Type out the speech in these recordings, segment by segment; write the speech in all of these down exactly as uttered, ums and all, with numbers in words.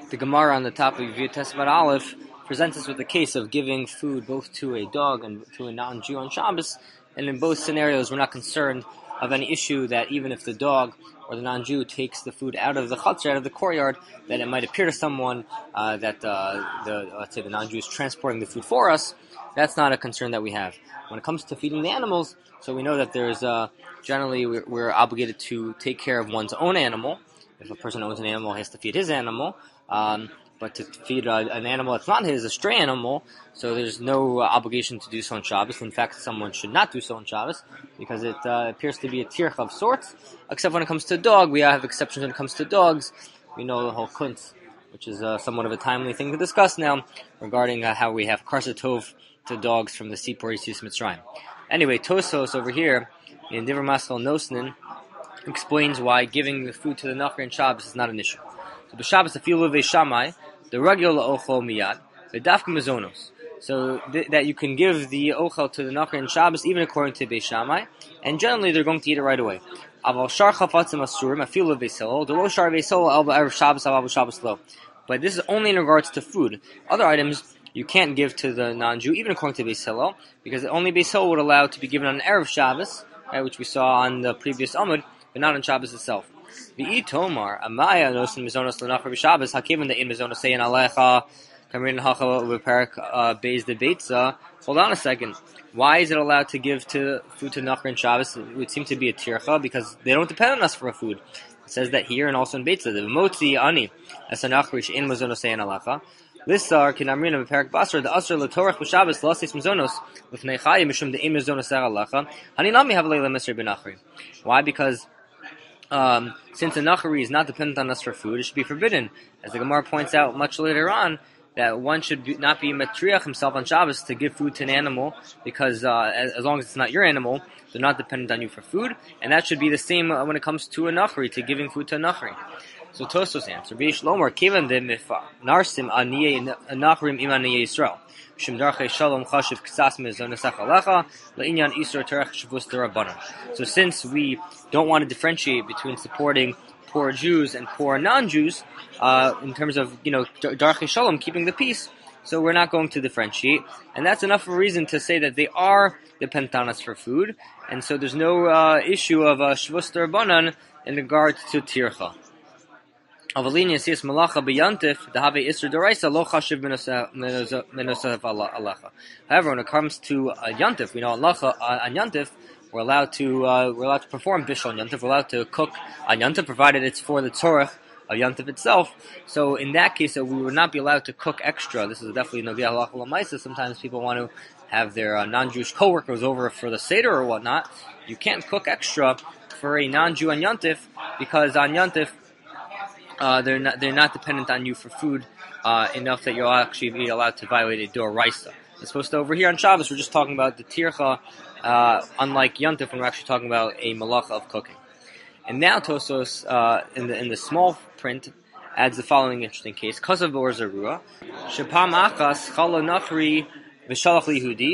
The Gemara on the top of Yeviyot Tesvav Aleph presents us with the case of giving food both to a dog and to a non-Jew on Shabbos, and in both scenarios we're not concerned of any issue that even if the dog or the non-Jew takes the food out of the chutzner, out of the courtyard, that it might appear to someone uh, that uh, the let's say the non-Jew is transporting the food for us. That's not a concern that we have. When it comes to feeding the animals, so we know that there's uh, generally we're, we're obligated to take care of one's own animal. If a person owns an animal, he has to feed his animal. Um, but to feed uh, an animal that's not his, a stray animal, so there's no uh, obligation to do so on Shabbos. In fact, someone should not do so on Shabbos because it uh, appears to be a tircha of sorts. Except when it comes to a dog, we have exceptions when it comes to dogs. We know the whole kuntz, which is uh, somewhat of a timely thing to discuss now regarding uh, how we have karsatov to dogs from the Sipur Yitzias Mitzrayim. Anyway, Tosos over here in Divrei Maskal Nosnin explains why giving the food to the Nachri and Shabbos is not an issue. So the Shabbos, the filu ve'shamai, the regular ochel miyad, the dafka mezonos. So th- that you can give the ochel to the Nachri and Shabbos even according to Beis Shammai, and generally they're going to eat it right away. Aval shar chafatzim asurim afilu ve'selo, the lo shar ve'selo alba erev Shabbos alba Shabbos lo. But this is only in regards to food. Other items you can't give to the non-Jew even according to Beis Hillel, because only Beis Hillel would allow to be given on erev Shabbos, right, which we saw on the previous Amud, but not on Shabbos itself. V'i tomar amaya nosin mizonos lenachar b'Shabbos hakiven de'in mizonos seyin alecha kamrin hacha v'perak beis de beitza. Hold on a second. Why is it allowed to give to food to nachar and Shabbos? It would seem to be a tircha because they don't depend on us for food. It says that here and also in beitza. The motzi ani as a nachar she'in mizonos seyin alecha. Lisar kinamrina b'perak basar the asr letorach b'Shabbos lasis mizonos l'fnei chayim mishum de'in mizonos seyin alecha haninami have leila misri b'nachri. Why? Because Um, since the Nachari is not dependent on us for food, it should be forbidden. As the Gemara points out much later on, that one should be, not be matriach himself on Shabbos to give food to an animal, because uh, as, as long as it's not your animal, they're not dependent on you for food, and that should be the same uh, when it comes to a Nachari, to giving food to a Nachari. So Tosfos answer, V'yesh lomar kivan de mifa narsim aniyei Nacharim im aniyei Yisrael. So since we don't want to differentiate between supporting poor Jews and poor non-Jews, uh, in terms of, you know, darchei shalom, keeping the peace, so we're not going to differentiate. And that's enough of a reason to say that they are dependent on us for food, and so there's no uh, issue of uh, shvus derabanan in regards to tircha. However, when it comes to a yantif, we know halacha on yantif, we're allowed to uh, we're allowed to perform bishul on yantif. We're allowed to cook on yantif, provided it's for the tzorech of yantif itself. So in that case, uh, we would not be allowed to cook extra. This is definitely novia halacha l'maisa. Sometimes people want to have their uh, non-Jewish coworkers over for the seder or whatnot. You can't cook extra for a non-Jew on yantif, because on yantif, Uh, they're not they're not dependent on you for food uh, enough that you'll actually be allowed to violate a doraisa. As opposed to over here on Shabbos, we're just talking about the tircha, uh, unlike Yantif, when we're actually talking about a malacha of cooking. And now Tosos, uh, in the in the small print, adds the following interesting case: Kasav or Zerua, Shepam achas chala nachri v'shalach lihudi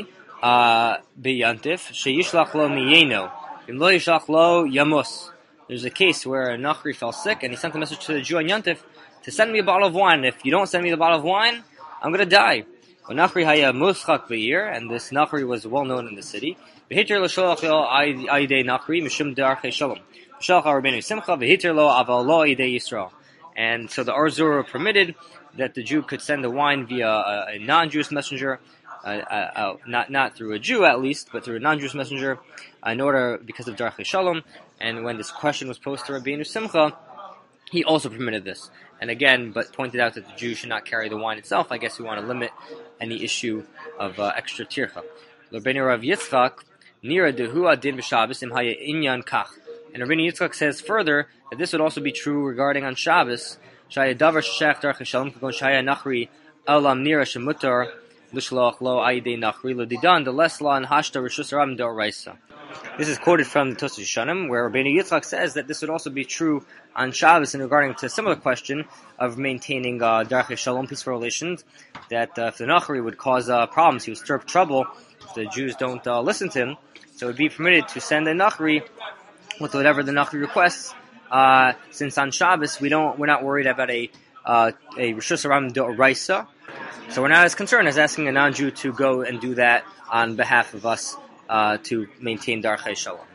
beyantif sheyishlach lo miyeno im lo yishlach lo yamos. There's a case where a Nachri fell sick, and he sent a message to the Jew on Yantif to send me a bottle of wine. If you don't send me the bottle of wine, I'm going to die. Well, Nachri haya muschak v'yir, and this Nachri was well known in the city. V'hiter lo sholach lo ayidei Nachri mishum darchei shalom. Sholach Rabbeinu Simcha v'hiter lo aval lo ayidei Yisrael. And so the Arzura permitted that the Jew could send the wine via a, a non-Jewish messenger, uh, uh, uh, not not through a Jew at least, but through a non-Jewish messenger, uh, in order because of darchei shalom. And when this question was posed to Rabbeinu Simcha, he also permitted this. And again, but pointed out that the Jew should not carry the wine itself. I guess we want to limit any issue of uh, extra tircha. Rabbeinu Rav Yitzchak, Nira dehu adin b'Shabbos im haya inyan kach. And Rabbeinu Yitzchak says further that this would also be true regarding on Shabbos. Shaya davar sheshach darchei shalom kagon shaya nachri elam nira shemutar l'shloach lo ayidei nachri l'didan the lesla and hashta rishus rabim d'oraisa. This is quoted from the Tosfos Yeshanim, where Rabbeinu Yitzchak says that this would also be true on Shabbos in regarding to a similar question of maintaining uh, darchei shalom, peaceful relations, that uh, if the Nachari would cause uh, problems, he would stir up trouble if the Jews don't uh, listen to him, so it would be permitted to send a Nachari with whatever the Nachari requests, uh, since on Shabbos we don't, we're not worried about a uh, a Rishus Harabim D'Oraisa. So we're not as concerned as asking a non-Jew to go and do that on behalf of us uh, to maintain Darchei Shalom.